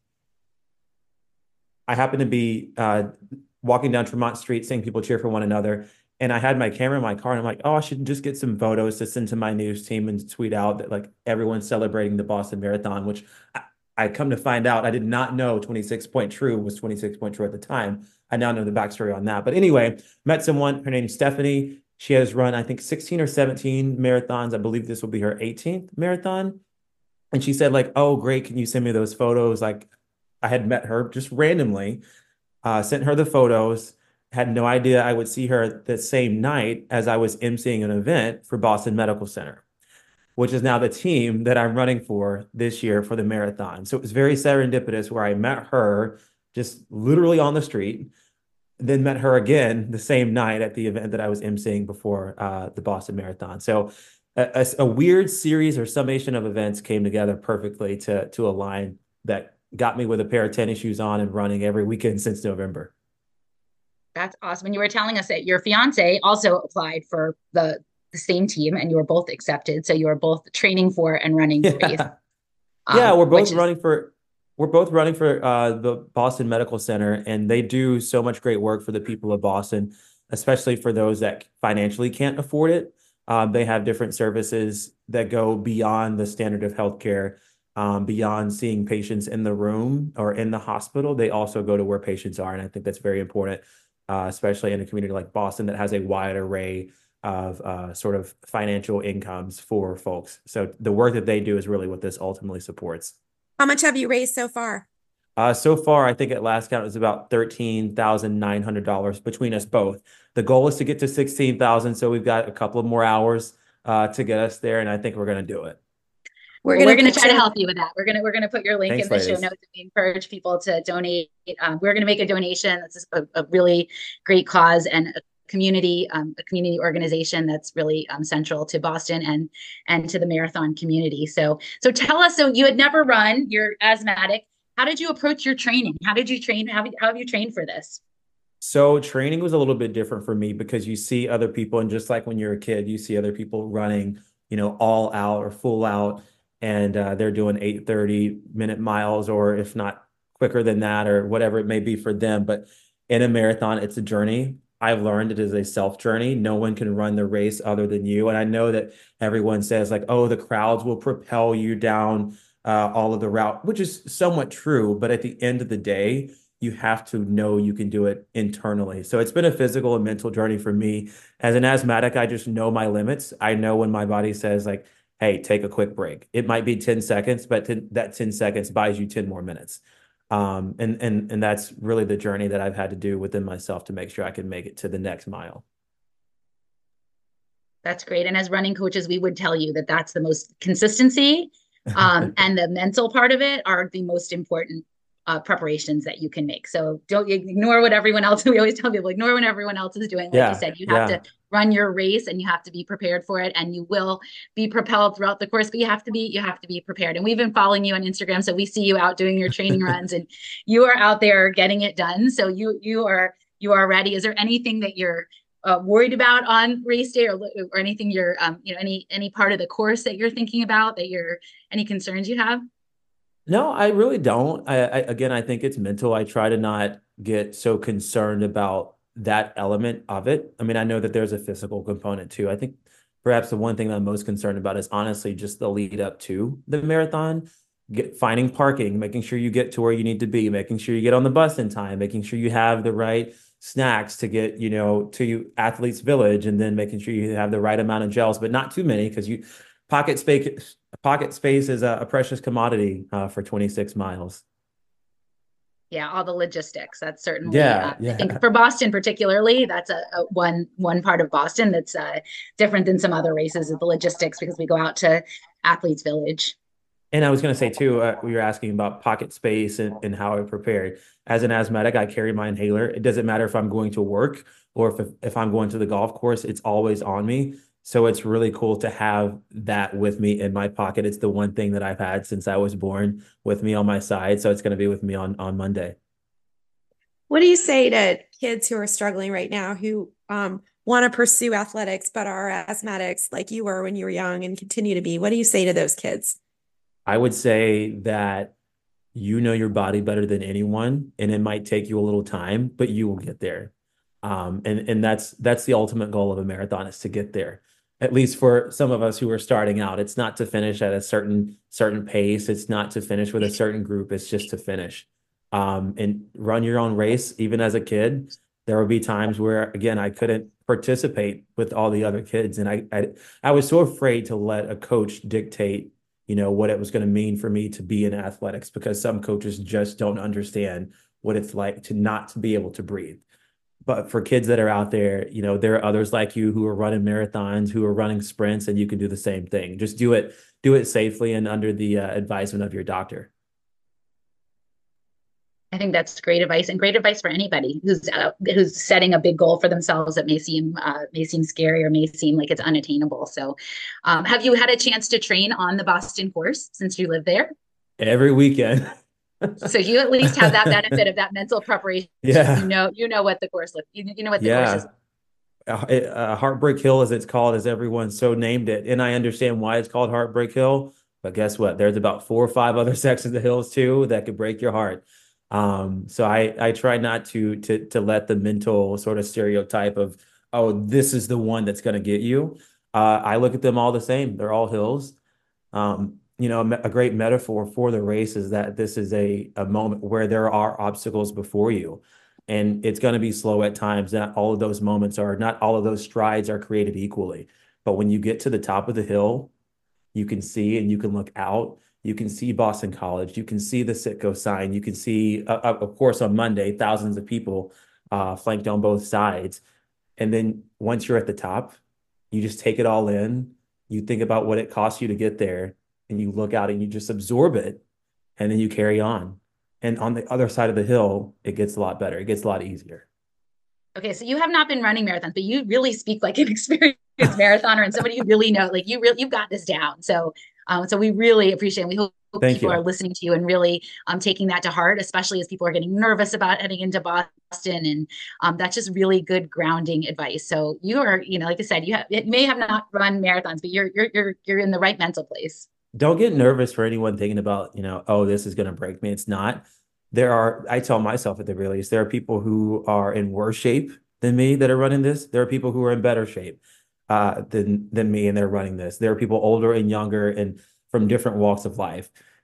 I happened to be uh walking down Tremont Street, seeing people cheer for one another. And I had my camera in my car, and I'm like, oh, I should just get some photos to send to my news team and tweet out that like everyone's celebrating the Boston Marathon, which I, I come to find out, I did not know twenty-six Point True was twenty-six Point True at the time. I now know the backstory on that. But anyway, met someone, her name's Stephanie. She has run, I think, sixteen or seventeen marathons. I believe this will be her eighteenth marathon. And she said, like, oh, great, can you send me those photos? Like, I had met her just randomly, uh, sent her the photos, had no idea I would see her the same night as I was emceeing an event for Boston Medical Center, which is now the team that I'm running for this year for the marathon. So it was very serendipitous, where I met her just literally on the street, then met her again the same night at the event that I was emceeing before uh, the Boston Marathon. So a, a, a weird series or summation of events came together perfectly to, to align that got me with a pair of tennis shoes on and running every weekend since November. That's awesome. And you were telling us that your fiance also applied for the, the same team, and you were both accepted. So you were both training for and running the race. Yeah, Um, yeah we're both which is- running for we're both running for uh, the Boston Medical Center, and they do so much great work for the people of Boston, especially for those that financially can't afford it. Um, they have different services that go beyond the standard of healthcare, um, beyond seeing patients in the room or in the hospital. They also go to where patients are, and I think that's very important, uh, especially in a community like Boston that has a wide array of uh, sort of financial incomes for folks. So the work that they do is really what this ultimately supports. How much have you raised so far? Uh, so far, I think at last count it was about thirteen thousand nine hundred dollars between us both. The goal is to get to sixteen thousand, so we've got a couple of more hours uh, to get us there, and I think we're going to do it. We're We're gonna, gonna we're gonna try to put- help you with that. We're gonna we're gonna put your link Thanks, in the show ladies. notes. And we encourage people to donate. Um, we're gonna make a donation. That's a, a really great cause and a community um, a community organization that's really um, central to Boston and and to the marathon community. So so tell us. So you had never run. You're asthmatic. How did you approach your training? How did you train? How, how have you trained for this? So training was a little bit different for me because you see other people, and just like when you're a kid, you see other people running, you know, all out or full out, and uh, they're doing eight thirty minute miles, or if not quicker than that, or whatever it may be for them. But in a marathon, it's a journey. I've learned it is a self journey. No one can run the race other than you. And I know that everyone says like, oh, the crowds will propel you down uh, all of the route, which is somewhat true. But at the end of the day, you have to know you can do it internally. So it's been a physical and mental journey for me. As an asthmatic, I just know my limits. I know when my body says like, hey, take a quick break. It might be ten seconds, but ten, that ten seconds buys you ten more minutes. Um, and, and, and that's really the journey that I've had to do within myself to make sure I can make it to the next mile. That's great. And as running coaches, we would tell you that that's the most consistency um, and the mental part of it are the most important uh, preparations that you can make. So don't ignore what everyone else, we always tell people, ignore what everyone else is doing. Like Yeah, you said, you have yeah. to run your race and you have to be prepared for it, and you will be propelled throughout the course, but you have to be, you have to be prepared. And we've been following you on Instagram. So we see you out doing your training runs and you are out there getting it done. So you, you are, you are ready. Is there anything that you're uh, worried about on race day, or, or anything you're, um, you know, any, any part of the course that you're thinking about, that you're, any concerns you have? No, I really don't. I, I again, I think it's mental. I try to not get so concerned about that element of it. I mean, I know that there's a physical component too. I think perhaps the one thing that I'm most concerned about is honestly just the lead up to the marathon, get finding parking, making sure you get to where you need to be, making sure you get on the bus in time, making sure you have the right snacks to get, you know, to Athletes Village, and then making sure you have the right amount of gels, but not too many, because you pocket space pocket space is a, a precious commodity uh, for twenty-six miles. Yeah, all the logistics. That's certainly, Yeah, uh, I yeah. think for Boston particularly, that's a, a one one part of Boston that's uh, different than some other races, is the logistics, because we go out to Athletes Village. And I was going to say too, uh, we were asking about pocket space and, and how I prepared. As an asthmatic, I carry my inhaler. It doesn't matter if I'm going to work or if if I'm going to the golf course, it's always on me. So it's really cool to have that with me in my pocket. It's the one thing that I've had since I was born, with me on my side. So it's going to be with me on on Monday. What do you say to kids who are struggling right now, who um, want to pursue athletics but are asthmatics like you were when you were young and continue to be? What do you say to those kids? I would say that you know your body better than anyone, and it might take you a little time, but you will get there. Um, and and that's that's the ultimate goal of a marathon, is to get there. At least for some of us who are starting out, it's not to finish at a certain certain pace. It's not to finish with a certain group. It's just to finish. Um, and run your own race. Even as a kid, there would be times where, again, I couldn't participate with all the other kids, and I I, I was so afraid to let a coach dictate, you know, what it was going to mean for me to be in athletics, because some coaches just don't understand what it's like to not to be able to breathe. But for kids that are out there, you know, there are others like you who are running marathons, who are running sprints, and you can do the same thing. Just do it, do it safely and under the uh, advisement of your doctor. I think that's great advice, and great advice for anybody who's uh, who's setting a big goal for themselves that may seem uh, may seem scary or may seem like it's unattainable. So, um, have you had a chance to train on the Boston course since you live there? Every weekend. So you at least have that benefit of that mental preparation. Yeah. You know, you know what the course looks. You, you know what the Yeah. course is. Uh, it- uh, Heartbreak Hill, as it's called, as everyone so named it. And I understand why it's called Heartbreak Hill, but guess what? There's about four or five other sections of hills too that could break your heart. Um, so I I try not to to to let the mental sort of stereotype of, oh, this is the one that's going to get you. Uh, I look at them all the same. They're all hills. Um, you know, a, me- a great metaphor for the race is that this is a a moment where there are obstacles before you, and it's going to be slow at times. Not all of those moments are, not all of those strides are created equally. But when you get to the top of the hill, you can see and you can look out. You can see Boston College. You can see the Citgo sign. You can see, uh, uh, of course, on Monday, thousands of people uh, flanked on both sides. And then once you're at the top, you just take it all in. You think about what it costs you to get there, and you look out and you just absorb it, and then you carry on. And on the other side of the hill, it gets a lot better. It gets a lot easier. Okay, so you have not been running marathons, but you really speak like an experienced marathoner and somebody who really know, like you really, you've got this down. So, um, so we really appreciate it. We hope Thank people you. are listening to you and really um, taking that to heart, especially as people are getting nervous about heading into Boston. And um, that's just really good grounding advice. So you are, you know, like I said, you have, it may have not run marathons, but you're, you're, you're, you're in the right mental place. Don't get nervous for anyone thinking about, you know, oh, this is going to break me. It's not. There are, I tell myself at the very least, there are people who are in worse shape than me that are running this. There are people who are in better shape uh, than than me, and they're running this. There are people older and younger and from different walks of life.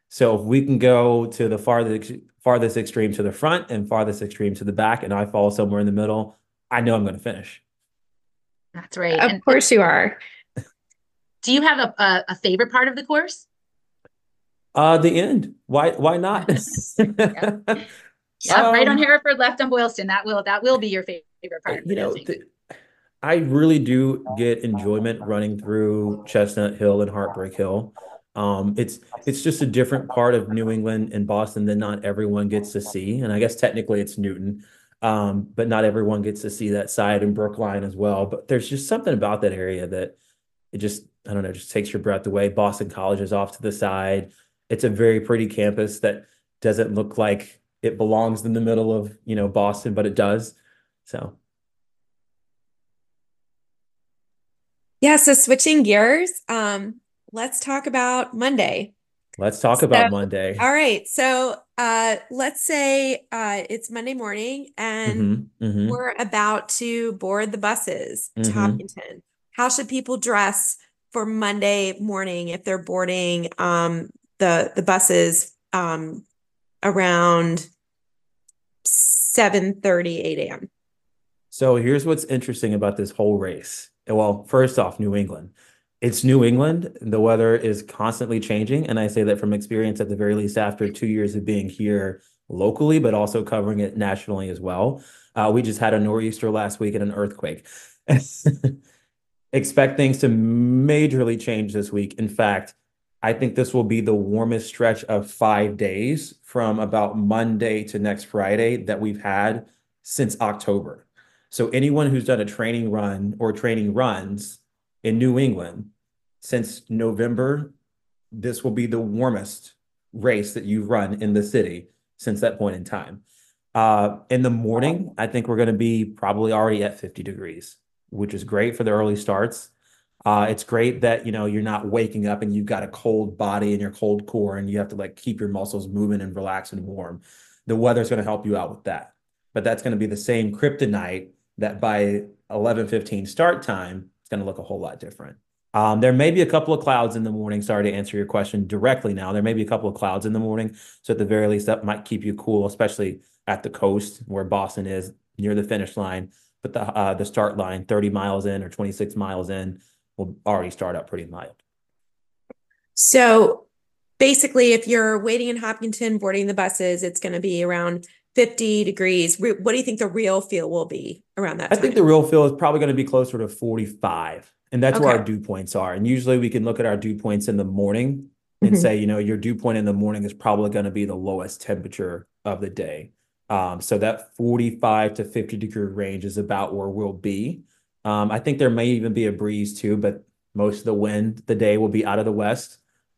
So if we can go to the farthest farthest extreme to the front and farthest extreme to the back, and I fall somewhere in the middle, I know I'm going to finish. That's right. Of And course you are. do you have a, a, a favorite part of the course? Uh, the end. Why? Why not? Yep. Yep, right on Um, Hereford, left on Boylston. That will that will be your favorite part of you it, I know, think. th I really do get enjoyment running through Chestnut Hill and Heartbreak Hill. Um, it's it's just a different part of New England and Boston that not everyone gets to see. And I guess technically it's Newton, um, but not everyone gets to see that side in Brookline as well. But there's just something about that area that it just, I don't know, just takes your breath away. Boston College is off to the side. It's a very pretty campus that doesn't look like it belongs in the middle of, you know, Boston, but it does. So. Yeah, so switching gears, um, let's talk about Monday. Let's talk So, about Monday. all right. So, uh, let's say uh, it's Monday morning and Mm-hmm. Mm-hmm. we're about to board the buses to Mm-hmm. Hopkinton. How should people dress for Monday morning if they're boarding um, the the buses um, around seven thirty, eight a m? So here's what's interesting about this whole race. Well, first off, New England. It's New England. The weather is constantly changing. And I say that from experience, at the very least, after two years of being here locally, but also covering it nationally as well. Uh, we just had a nor'easter last week and an earthquake. Expect things to majorly change this week. In fact, I think this will be the warmest stretch of five days from about Monday to next Friday that we've had since October. So anyone who's done a training run or training runs in New England since November, this will be the warmest race that you've run in the city since that point in time. Uh, in the morning, I think we're going to be probably already at fifty degrees, which is great for the early starts. Uh, it's great that, you know, you're not waking up and you've got a cold body and your cold core and you have to like keep your muscles moving and relaxed and warm. The weather's going to help you out with that. But that's going to be the same kryptonite that by eleven fifteen start time, it's going to look a whole lot different. Um, there may be a couple of clouds in the morning. Sorry to answer your question directly now. There may be a couple of clouds in the morning. So at the very least, that might keep you cool, especially at the coast where Boston is near the finish line. But the uh, the start line, thirty miles in or twenty-six miles in, will already start out pretty mild. So basically, if you're waiting in Hopkinton, boarding the buses, it's going to be around fifty degrees. What do you think the real feel will be around that I time? think the real feel is probably going to be closer to forty-five. And that's where Okay. our dew points are. And usually we can look at our dew points in the morning and Mhm. say, you know, your dew point in the morning is probably going to be the lowest temperature of the day. Um, so that forty-five to fifty degree range is about where we'll be. Um, I think there may even be a breeze too, but most of the wind the day will be out of the west.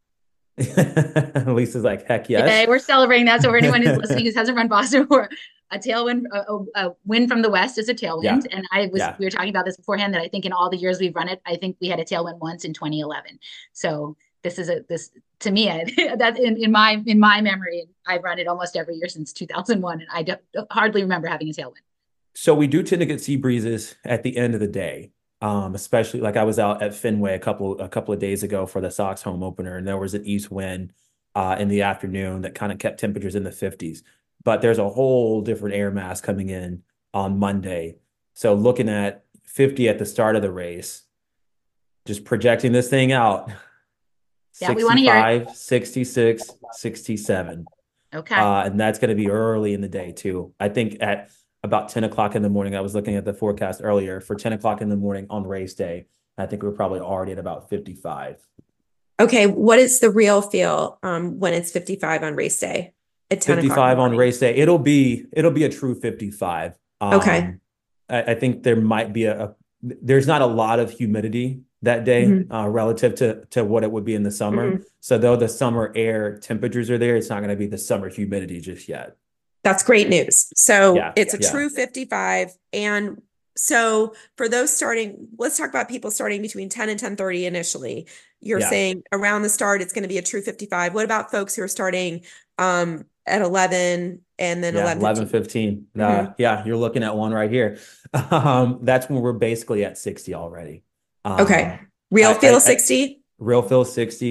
Lisa's like, heck yes. Yeah, we're celebrating that. So for anyone who's listening who hasn't run Boston before, a tailwind, a, a, a wind from the west is a tailwind. Yeah. And I was, Yeah. we were talking about this beforehand, that I think in all the years we've run it, I think we had a tailwind once in twenty eleven. So this is a, this, to me, I, that in, in my, in my memory, I've run it almost every year since two thousand one. And I don't, hardly remember having a tailwind. So we do tend to get sea breezes at the end of the day. Um, especially like I was out at Fenway a couple a couple of days ago for the Sox home opener, and there was an east wind uh, in the afternoon that kind of kept temperatures in the fifties. But there's a whole different air mass coming in on Monday. So looking at fifty at the start of the race, just projecting this thing out, Yeah, we want to hear it. sixty-five, sixty-six, sixty-seven. Okay. Uh, and that's going to be early in the day too. I think at about ten o'clock in the morning, I was looking at the forecast earlier for ten o'clock in the morning on race day. I think we're probably already at about fifty-five. Okay, what is the real feel um, when it's fifty-five on race day at ten o'clock in the fifty-five on morning? race day. It'll be it'll be a true fifty-five. Um, Okay. I, I think there might be a, a there's not a lot of humidity that day Mhm. uh, relative to to what it would be in the summer. Mhm. So though the summer air temperatures are there, it's not going to be the summer humidity just yet. That's great news. So Yeah, it's a yeah. true fifty-five. And so for those starting, let's talk about people starting between ten and ten thirty initially. You're Yeah. saying around the start, it's going to be a true fifty-five. What about folks who are starting um, at eleven and then Yeah, eleven eleven fifteen? fifteen. Uh, yeah, you're looking at one right here. Um, that's when we're basically at sixty already. Um, Okay. Real I- feel I- I- sixty? Real feel sixty.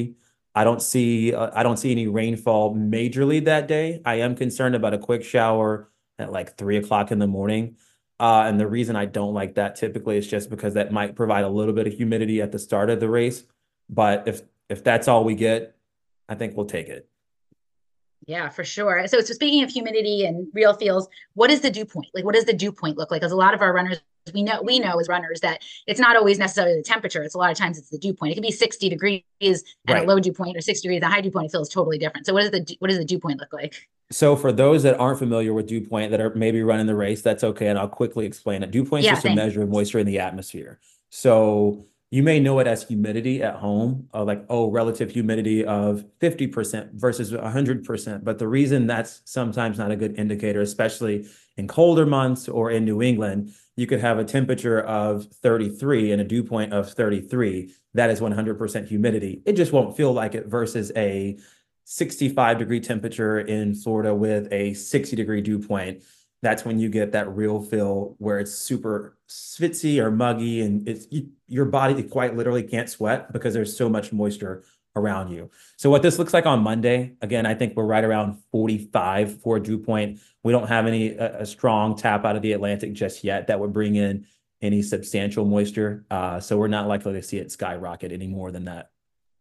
I don't see uh, I don't see any rainfall majorly that day. I am concerned about a quick shower at like three o'clock in the morning. Uh, and the reason I don't like that typically is just because that might provide a little bit of humidity at the start of the race. But if if that's all we get, I think we'll take it. Yeah, for sure. So, so speaking of humidity and real feels, what is the dew point? Like, what does the dew point look like? Because a lot of our runners, we know, we know as runners that it's not always necessarily the temperature. It's a lot of times it's the dew point. It can be sixty degrees and a Right. low dew point, or sixty degrees and a high dew point. It feels totally different. So, what is the what does the dew point look like? So for those that aren't familiar with dew point that are maybe running the race, that's okay. And I'll quickly explain it. Dew point is Yeah, just a thanks. measure of moisture in the atmosphere. So you may know it as humidity at home, uh, like, oh, relative humidity of fifty percent versus one hundred percent. But the reason that's sometimes not a good indicator, especially in colder months or in New England, you could have a temperature of thirty-three and a dew point of thirty-three. That is one hundred percent humidity. It just won't feel like it versus a sixty-five degree temperature in Florida with a sixty degree dew point. That's when you get that real feel where it's super svitzy or muggy, and it's you, your body quite literally can't sweat because there's so much moisture around you. So what this looks like on Monday, again, I think we're right around forty-five for a dew point. We don't have any a, a strong tap out of the Atlantic just yet that would bring in any substantial moisture. Uh, so we're not likely to see it skyrocket any more than that.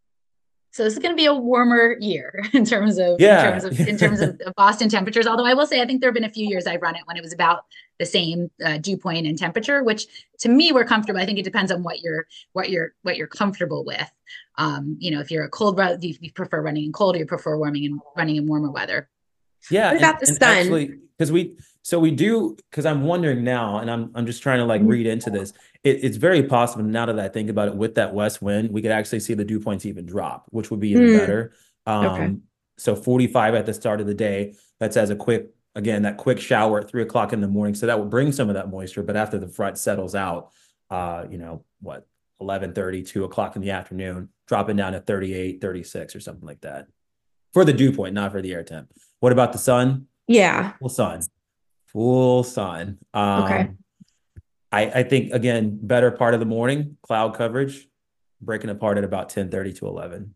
So this is going to be a warmer year in terms of Yeah. in terms of in terms of Boston temperatures. Although I will say, I think there have been a few years I've run it when it was about the same uh, dew point and temperature, which to me we're comfortable. I think it depends on what you're what you're what you're comfortable with. Um, you know, if you're a cold, do you, you prefer running in cold, or you prefer warming and running in warmer weather? Yeah. What and, about the and sun? actually, because we so we do because I'm wondering now, and I'm I'm just trying to like read into this. It, it's very possible now that I think about it, with that west wind, we could actually see the dew points even drop, which would be even Hmm. better. Um, Okay. So forty-five at the start of the day. That's as a quick, again, that quick shower at three o'clock in the morning. So that would bring some of that moisture. But after the front settles out, uh, you know, what, eleven thirty, two o'clock in the afternoon, dropping down to thirty-eight, thirty-six or something like that for the dew point, not for the air temp. What about the sun? Yeah. Full sun. Full sun. Um, Okay. I, I think, again, better part of the morning, cloud coverage, breaking apart at about ten thirty to eleven.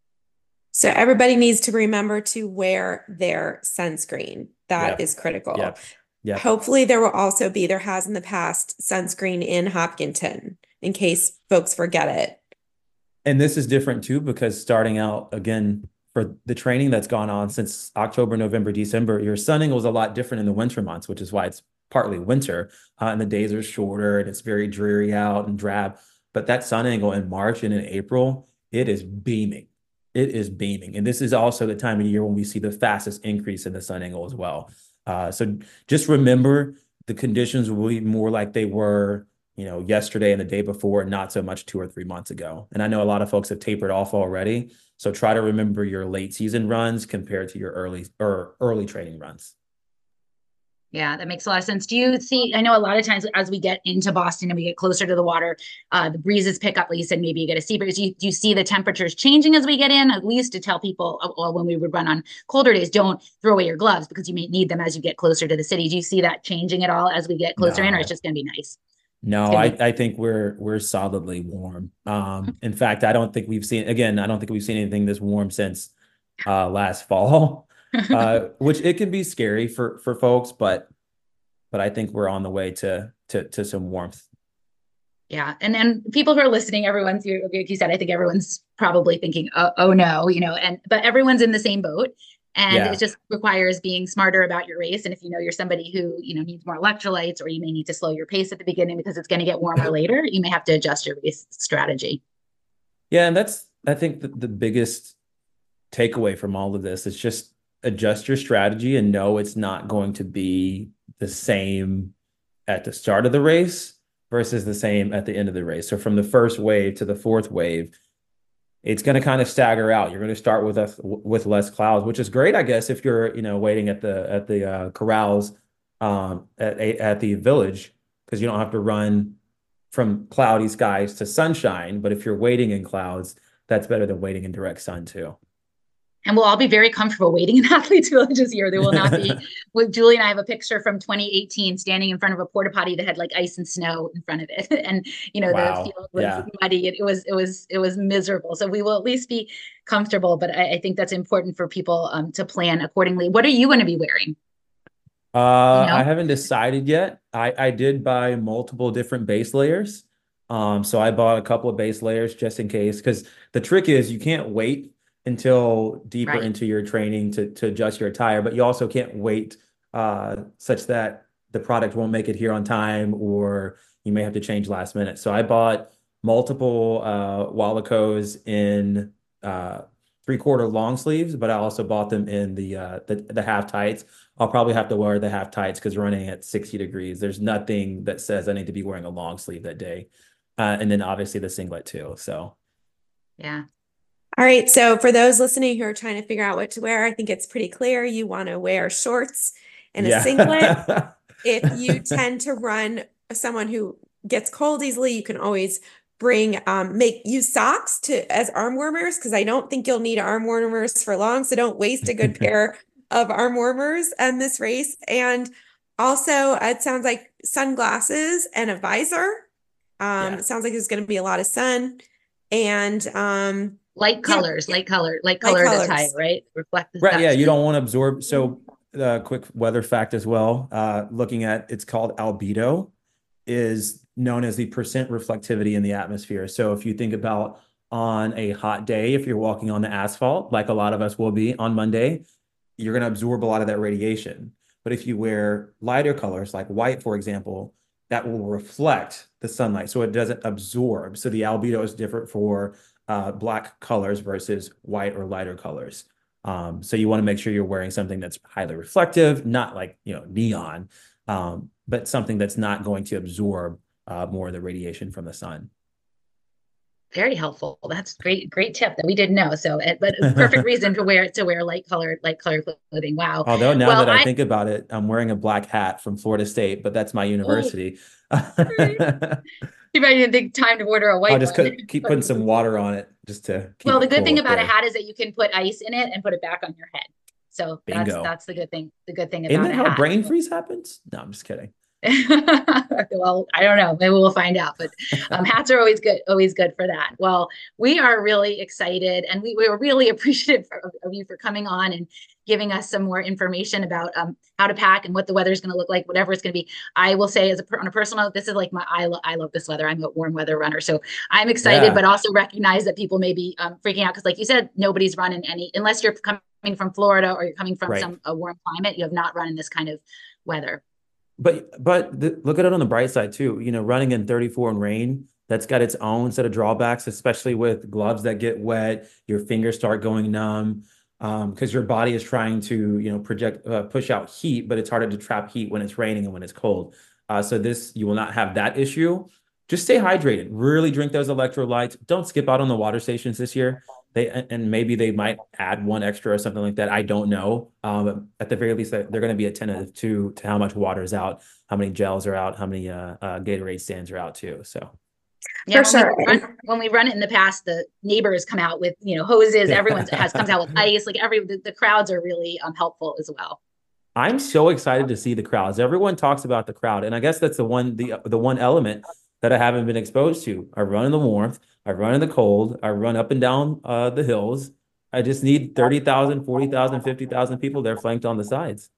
So everybody needs to remember to wear their sunscreen. That Yep. is critical. Yep. Yep. Hopefully there will also be, there has in the past, sunscreen in Hopkinton in case folks forget it. And this is different too, because starting out, again, for the training that's gone on since October, November, December, your sun angle is a lot different in the winter months, which is why it's partly winter, uh, and the days are shorter and it's very dreary out and drab. But that sun angle in March and in April, it is beaming. It is beaming. And this is also the time of year when we see the fastest increase in the sun angle as well. Uh, so just remember, the conditions will be more like they were, you know, yesterday and the day before, not so much two or three months ago. And I know a lot of folks have tapered off already. So try to remember your late season runs compared to your early or early training runs. Yeah, that makes a lot of sense. Do you see, I know a lot of times as we get into Boston and we get closer to the water, uh, the breezes pick up, like you said, maybe you get a sea breeze. Do you, do you see the temperatures changing as we get in? At least to tell people, uh, well, when we would run on colder days, don't throw away your gloves because you may need them as you get closer to the city. Do you see that changing at all as we get closer in, or No. it's just going to be nice? No, gonna I, be- I think we're we're solidly warm. Um, in fact, I don't think we've seen, again, I don't think we've seen anything this warm since uh, last fall, uh, which it can be scary for for folks, but but I think we're on the way to to to some warmth. Yeah. And then people who are listening, everyone's, like you said, I think everyone's probably thinking, oh, oh no, you know, and, but everyone's in the same boat. And Yeah. it just requires being smarter about your race. And if you know you're somebody who, you know, needs more electrolytes, or you may need to slow your pace at the beginning because it's going to get warmer later, you may have to adjust your race strategy. Yeah, and that's, I think, the, the biggest takeaway from all of this is just adjust your strategy and know it's not going to be the same at the start of the race versus the same at the end of the race. So from the first wave to the fourth wave, it's going to kind of stagger out. You're going to start with a, with less clouds, which is great, I guess, if you're, you know, waiting at the at the uh, corrals um, at at the village, because you don't have to run from cloudy skies to sunshine. But if you're waiting in clouds, that's better than waiting in direct sun too. And we'll all be very comfortable waiting in Athletes Villages here. There will not be, with Julie and I have a picture from twenty eighteen standing in front of a porta potty that had like ice and snow in front of it. And, you know, the Wow. field was Yeah. muddy. It, it was, it was, it was miserable. So we will at least be comfortable, but I, I think that's important for people um, to plan accordingly. What are you going to be wearing? Uh, You know? I haven't decided yet. I, I did buy multiple different base layers. Um, so I bought a couple of base layers just in case, because the trick is you can't wait until deeper Right. into your training to, to adjust your attire, but you also can't wait uh, such that the product won't make it here on time, or you may have to change last minute. So I bought multiple uh, Walicos in uh, three quarter long sleeves, but I also bought them in the uh, the, the half tights. I'll probably have to wear the half tights because running at sixty degrees, there's nothing that says I need to be wearing a long sleeve that day. Uh, and then obviously the singlet too. So Yeah. All right. So for those listening who are trying to figure out what to wear, I think it's pretty clear you want to wear shorts and a yeah. singlet. If you tend to run someone who gets cold easily, you can always bring um make use socks to as arm warmers, because I don't think you'll need arm warmers for long. So don't waste a good pair of arm warmers in this race. And also, it sounds like sunglasses and a visor. Um, Yeah. It sounds like there's going to be a lot of sun, and um, Light Yeah. colors, light color, light Light colored colors. attire, right? Reflect the Right. Yeah. stuff. You don't want to absorb. So uh, quick weather fact as well, uh, looking at, it's called albedo, is known as the percent reflectivity in the atmosphere. So if you think about on a hot day, if you're walking on the asphalt, like a lot of us will be on Monday, you're going to absorb a lot of that radiation. But if you wear lighter colors, like white, for example, that will reflect the sunlight. So it doesn't absorb. So the albedo is different for uh, black colors versus white or lighter colors. Um, so you want to make sure you're wearing something that's highly reflective, not like, you know, neon, um, but something that's not going to absorb uh, more of the radiation from the sun. Very helpful. That's great, great tip that we didn't know. So, it, but perfect reason to wear to wear light colored, light colored clothing. Wow. Although now Well, that I I think about it, I'm wearing a black hat from Florida State, but that's my oh, university. you might even think time to order a I'll white just one. could keep putting some water on it just to keep Well, the it good cool thing up about a there. hat is that you can put ice in it and put it back on your head. So that's Bingo. that's the good thing. The good thing Isn't about that a how hat. brain freeze happens? No, I'm just kidding. Well, I don't know. Maybe we'll find out. But um, hats are always good, always good for that. Well, we are really excited, and we, we were really appreciative for, of you for coming on and giving us some more information about um, how to pack and what the weather is going to look like, whatever it's going to be. I will say, as a on a personal note, this is like my I, lo- I love this weather. I'm a warm weather runner, so I'm excited, Yeah. but also recognize that people may be um, freaking out because, like you said, nobody's running any unless you're coming from Florida or you're coming from Right. some a warm climate. You have not run in this kind of weather. But but the, look at it on the bright side too. You know, running in thirty-four in rain, that's got its own set of drawbacks, especially with gloves that get wet, your fingers start going numb, um, because your body is trying to, you know, project uh, push out heat, but it's harder to trap heat when it's raining and when it's cold. Uh, so this, you will not have that issue. Just stay hydrated. Really drink those electrolytes. Don't skip out on the water stations this year. They and maybe they might add one extra or something like that. I don't know. Um, at the very least, they're going to be attentive to to how much water is out, how many gels are out, how many uh, uh, Gatorade stands are out too. So Yeah, For when sure. we run, when we run it in the past, the neighbors come out with, you know, hoses. Everyone has comes out with ice. Like every the, the crowds are really um, helpful as well. I'm so excited to see the crowds. Everyone talks about the crowd, and I guess that's the one the the one element that I haven't been exposed to. I run in the warmth, I run in the cold, I run up and down uh, the hills. I just need thirty thousand, forty thousand, fifty thousand people there flanked on the sides.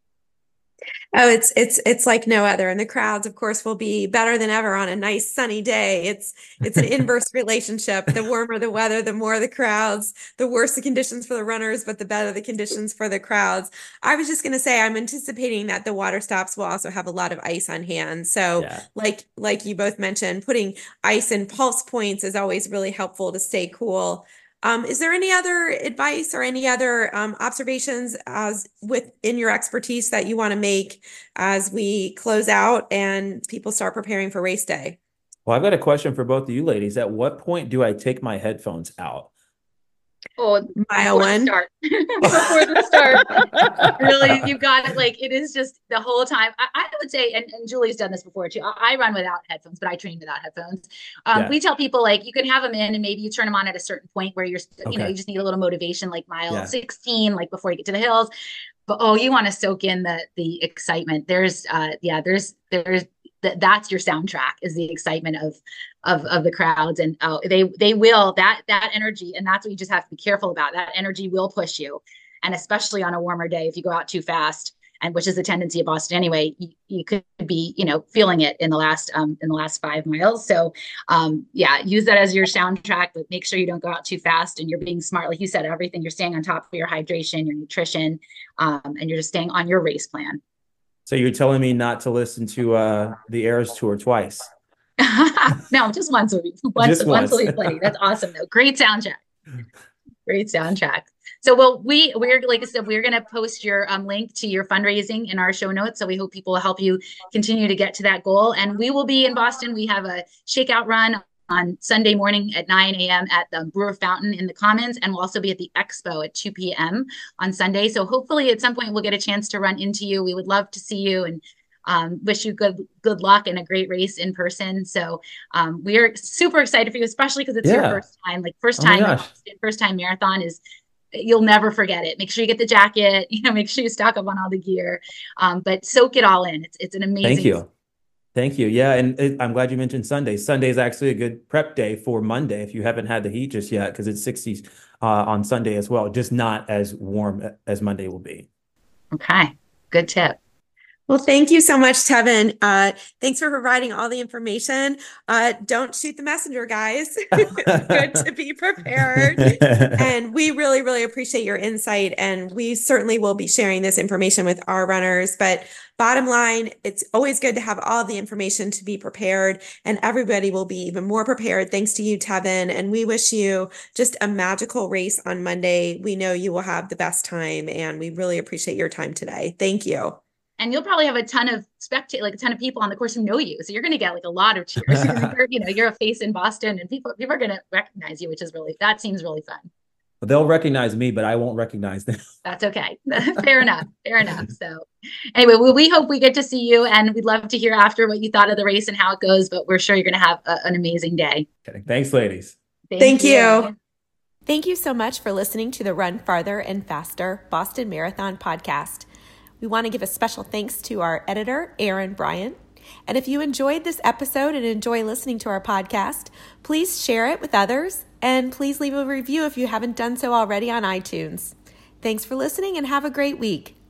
Oh, it's it's it's like no other. And the crowds, of course, will be better than ever on a nice sunny day. It's it's an inverse relationship. The warmer the weather, the more the crowds, the worse the conditions for the runners, but the better the conditions for the crowds. I was just going to say, I'm anticipating that the water stops will also have a lot of ice on hand. So Yeah. like like you both mentioned, putting ice in pulse points is always really helpful to stay cool. Um, is there any other advice or any other um, observations as within your expertise that you want to make as we close out and people start preparing for race day? Well, I've got a question for both of you ladies. At what point do I take my headphones out? Oh, Mile before the one. start. Before the start. Really, you got it. Like, it is just the whole time. I, I would say, and, and Julie's done this before too. I, I run without headphones, but I train without headphones. Um, Yeah. We tell people, like, you can have them in and maybe you turn them on at a certain point where you're, you Okay. know, you just need a little motivation, like mile Yeah. sixteen, like before you get to the hills. But oh, you want to soak in the the excitement. There's, uh, yeah, there's, there's, that that's your soundtrack, is the excitement of of of the crowds. And oh, they they will, that that energy, and that's what you just have to be careful about. That energy will push you, and especially on a warmer day, if you go out too fast, and which is the tendency of Boston anyway, you, you could be, you know, feeling it in the last um in the last five miles. So um yeah, use that as your soundtrack, but make sure you don't go out too fast and you're being smart, like you said, everything. You're staying on top of your hydration, your nutrition, um and you're just staying on your race plan. So you're telling me not to listen to uh the Eras Tour twice? No, just once a week. Once, Just once will once. be plenty. That's awesome though. Great soundtrack. Great soundtrack. So, well, we we're like I said, we're going to post your um, link to your fundraising in our show notes. So we hope people will help you continue to get to that goal. And we will be in Boston. We have a shakeout run on Sunday morning at nine a.m. at the Brewer Fountain in the Commons, and we'll also be at the Expo at two p.m. on Sunday. So hopefully at some point we'll get a chance to run into you. We would love to see you and um, wish you good good luck and a great race in person. So um, we are super excited for you, especially because it's your Yeah. first time, like first Oh my time, gosh. Boston, first time marathon is, you'll never forget it. Make sure you get the jacket, you know, make sure you stock up on all the gear, um, but soak it all in. It's it's an amazing. Thank you. Thank you. Yeah, and it, I'm glad you mentioned Sunday. Sunday is actually a good prep day for Monday if you haven't had the heat just yet, because it's sixties uh, on Sunday as well, just not as warm as Monday will be. Okay, good tip. Well, thank you so much, Tevin. Uh, thanks for providing all the information. Uh, don't shoot the messenger, guys. It's good to be prepared. And we really, really appreciate your insight. And we certainly will be sharing this information with our runners. But bottom line, it's always good to have all the information to be prepared. And everybody will be even more prepared thanks to you, Tevin. And we wish you just a magical race on Monday. We know you will have the best time. And we really appreciate your time today. Thank you. And you'll probably have a ton of spectate, like a ton of people on the course who know you. So you're going to get like a lot of cheers. You're, you know, you're a face in Boston, and people people are going to recognize you, which is really, that seems really fun. They'll recognize me, but I won't recognize them. That's okay. Fair enough. Fair enough. So anyway, well, we hope we get to see you, and we'd love to hear after what you thought of the race and how it goes, but we're sure you're going to have a, an amazing day. Okay. Thanks, ladies. Thank, Thank you. you. Thank you so much for listening to the Run Farther and Faster Boston Marathon podcast. We want to give a special thanks to our editor, Aaron Bryant. And if you enjoyed this episode and enjoy listening to our podcast, please share it with others, and please leave a review if you haven't done so already on iTunes. Thanks for listening and have a great week.